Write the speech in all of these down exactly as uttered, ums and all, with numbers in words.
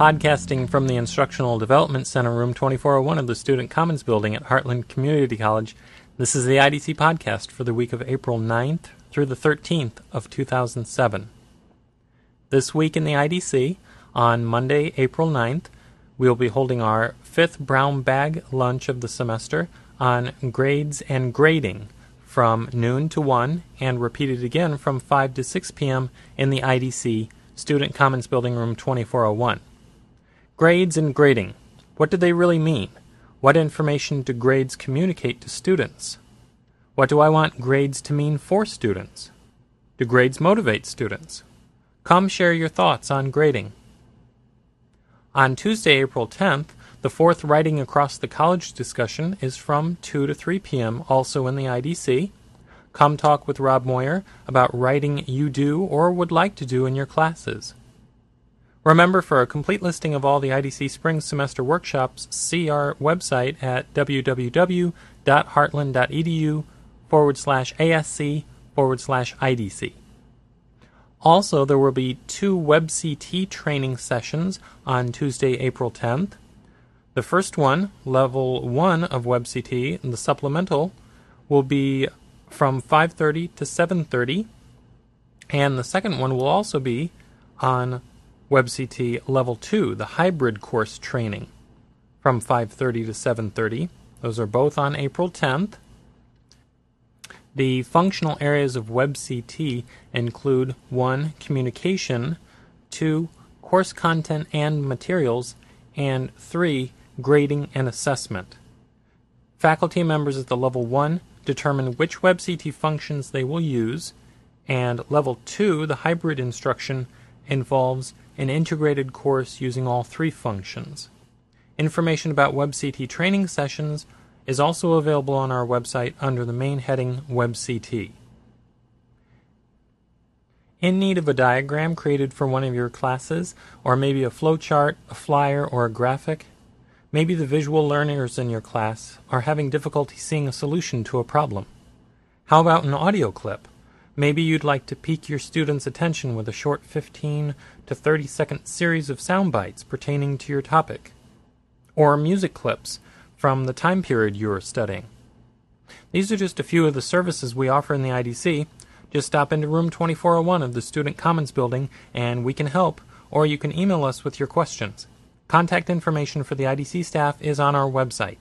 Podcasting from the Instructional Development Center, room twenty-four oh one of the Student Commons Building at Heartland Community College, this is the I D C podcast for the week of April ninth through the thirteenth of two thousand seven. This week in the I D C, on Monday, April ninth, we will be holding our fifth brown bag lunch of the semester on grades and grading from noon to one and repeated again from five to six p.m. in the I D C Student Commons Building, room twenty-four oh one. Grades and grading. What do they really mean? What information do grades communicate to students? What do I want grades to mean for students? Do grades motivate students? Come share your thoughts on grading. On Tuesday, April tenth, the fourth Writing Across the College discussion is from two to three p.m., also in the I D C. Come talk with Rob Moyer about writing you do or would like to do in your classes. Remember, for a complete listing of all the I D C Spring Semester workshops, see our website at www.heartland.edu forward slash ASC forward slash IDC. Also, there will be two WebCT training sessions on Tuesday, April tenth. The first one, Level one of WebCT, the supplemental, will be from five thirty to seven thirty, and the second one will also be on WebCT Level two, the hybrid course training, from five thirty to seven thirty. Those are both on April tenth. The functional areas of WebCT include one. Communication, two. Course content and materials, and three. Grading and assessment. Faculty members at the Level one determine which WebCT functions they will use, and Level two, the hybrid instruction, involves an integrated course using all three functions. Information about WebCT training sessions is also available on our website under the main heading WebCT. In need of a diagram created for one of your classes, or maybe a flowchart, a flyer, or a graphic? Maybe the visual learners in your class are having difficulty seeing a solution to a problem. How about an audio clip? Maybe you'd like to pique your students' attention with a short fifteen to thirty second series of sound bites pertaining to your topic. Or music clips from the time period you are studying. These are just a few of the services we offer in the I D C. Just stop into room twenty-four oh one of the Student Commons Building and we can help, or you can email us with your questions. Contact information for the I D C staff is on our website.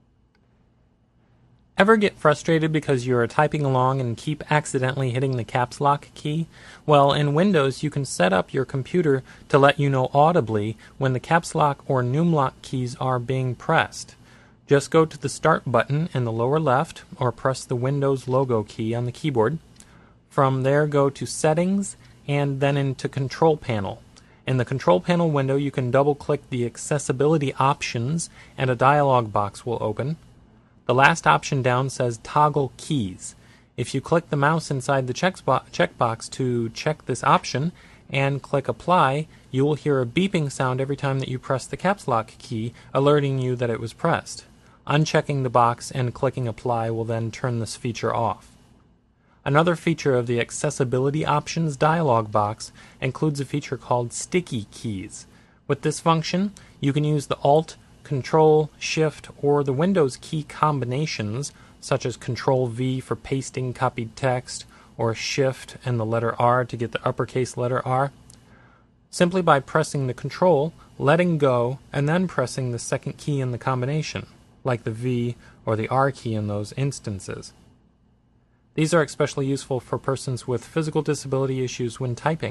Ever get frustrated because you are typing along and keep accidentally hitting the caps lock key? Well, in Windows, you can set up your computer to let you know audibly when the caps lock or numlock keys are being pressed. Just go to the Start button in the lower left, or press the Windows logo key on the keyboard. From there, go to Settings, and then into Control Panel. In the Control Panel window, you can double-click the Accessibility options, and a dialog box will open. The last option down says Toggle Keys. If you click the mouse inside the checkbox to check this option and click Apply, you will hear a beeping sound every time that you press the caps lock key, alerting you that it was pressed. Unchecking the box and clicking Apply will then turn this feature off. Another feature of the Accessibility Options dialog box includes a feature called Sticky Keys. With this function, you can use the Alt, Control, Shift, or the Windows key combinations, such as Control V for pasting copied text, or Shift and the letter R to get the uppercase letter R, simply by pressing the Control, letting go, and then pressing the second key in the combination, like the V or the R key in those instances. These are especially useful for persons with physical disability issues when typing.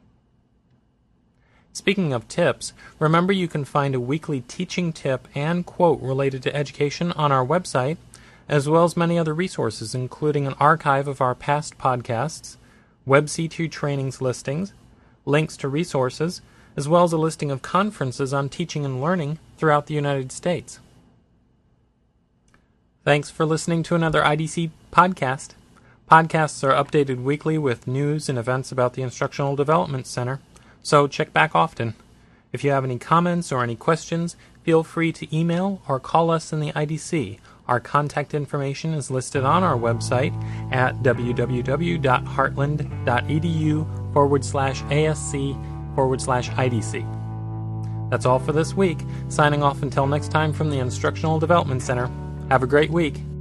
Speaking of tips, remember you can find a weekly teaching tip and quote related to education on our website, as well as many other resources, including an archive of our past podcasts, WebCT trainings listings, links to resources, as well as a listing of conferences on teaching and learning throughout the United States. Thanks for listening to another I D C podcast. Podcasts are updated weekly with news and events about the Instructional Development Center, so check back often. If you have any comments or any questions, feel free to email or call us in the I D C. Our contact information is listed on our website at www.heartland.edu forward slash ASC forward slash IDC. That's all for this week. Signing off until next time from the Instructional Development Center. Have a great week.